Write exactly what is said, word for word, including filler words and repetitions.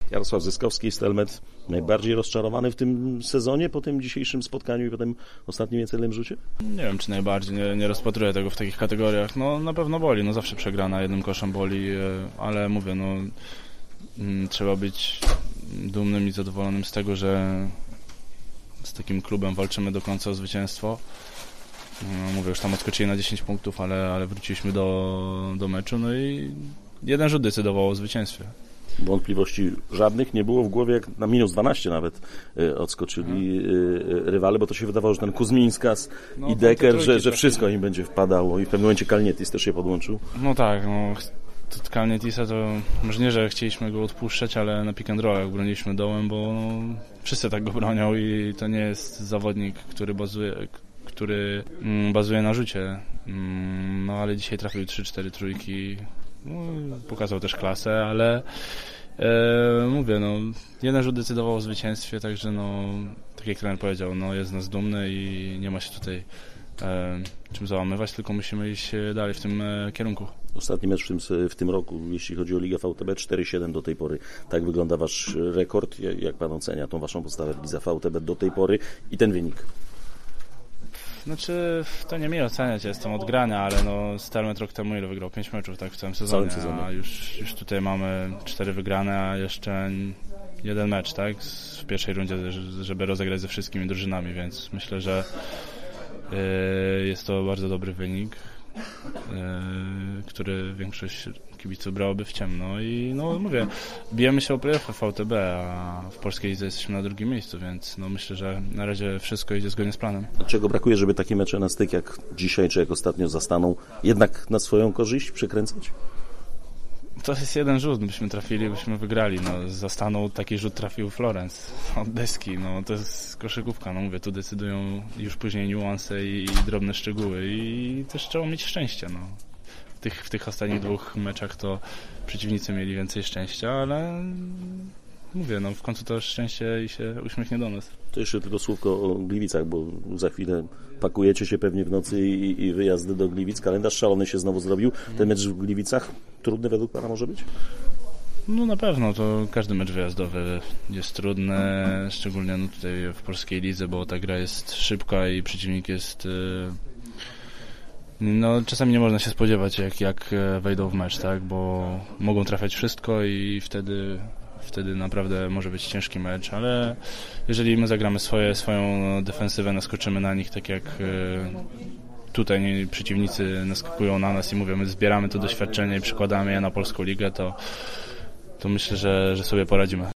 Jarosław Zyskowski, Stelmet, najbardziej rozczarowany w tym sezonie po tym dzisiejszym spotkaniu i po tym ostatnim niecelnym rzucie? Nie wiem, czy najbardziej, nie, nie rozpatruję tego w takich kategoriach. No na pewno boli, no zawsze przegrana jednym koszem boli, ale mówię, no m, trzeba być dumnym i zadowolonym z tego, że z takim klubem walczymy do końca o zwycięstwo. No, mówię, już tam odskoczyli na dziesięć punktów, ale, ale wróciliśmy do, do meczu, no i jeden rzut decydował o zwycięstwie. Wątpliwości żadnych nie było w głowie, jak na minus dwanaście nawet y, odskoczyli y, rywale, bo to się wydawało, że ten Kuzmińskas no, i Decker, że, że wszystko im będzie wpadało i w pewnym momencie Kalnietis też się podłączył. No tak, no Kalnietisa to może nie, że chcieliśmy go odpuszczać, ale na pick and rollach broniliśmy dołem, bo no, wszyscy tak go bronią i to nie jest zawodnik, który bazuje, który mm, bazuje na rzucie. Mm, no ale dzisiaj trafił trzy cztery trójki. No, pokazał też klasę, ale e, mówię, no jeden rzut decydował o zwycięstwie, także no tak jak trener powiedział, no jest z nas dumny i nie ma się tutaj e, czym załamywać, tylko musimy iść dalej w tym e, kierunku. Ostatni mecz w tym, w tym roku, jeśli chodzi o Ligę V T B, cztery siedem do tej pory. Tak wygląda wasz rekord. Jak pan ocenia tą waszą postawę w Lidze V T B do tej pory i ten wynik? Znaczy, to nie mi oceniać, ja jestem od grania, ale no Stelmet rok temu ile wygrał? pięć meczów tak w całym sezonie, całym sezonie. A już, już tutaj mamy cztery wygrane, a jeszcze jeden mecz, tak? W pierwszej rundzie, żeby rozegrać ze wszystkimi drużynami, więc myślę, że yy, jest to bardzo dobry wynik, yy, który większość kibiców brałoby w ciemno i no mówię, bijemy się o play-offy w V T B, a w polskiej lidze jesteśmy na drugim miejscu, więc no myślę, że na razie wszystko idzie zgodnie z planem. A czego brakuje, żeby takie mecze na styk jak dzisiaj, czy jak ostatnio zastaną, jednak na swoją korzyść przykręcać? To jest jeden rzut, byśmy trafili, byśmy wygrali. No, zastanął taki rzut trafił Florence od deski. No, to jest koszykówka, no mówię, tu decydują już później niuanse i, i drobne szczegóły i też trzeba mieć szczęście. No. W tych, w tych ostatnich dwóch meczach to przeciwnicy mieli więcej szczęścia, ale mówię, no w końcu to szczęście i się uśmiechnie do nas. To jeszcze tylko słówko o Gliwicach, bo za chwilę pakujecie się pewnie w nocy i, i wyjazdy do Gliwic. Kalendarz szalony się znowu zrobił. Ten mecz w Gliwicach trudny według pana może być? No na pewno, to każdy mecz wyjazdowy jest trudny, szczególnie no tutaj w polskiej lidze, bo ta gra jest szybka i przeciwnik jest... No czasami nie można się spodziewać, jak, jak wejdą w mecz, tak, bo mogą trafiać wszystko i wtedy... Wtedy naprawdę może być ciężki mecz, ale jeżeli my zagramy swoje, swoją defensywę, naskoczymy na nich, tak jak tutaj nie, przeciwnicy naskakują na nas i mówią, my zbieramy to doświadczenie i przykładamy je na polską ligę, to, to myślę, że, że sobie poradzimy.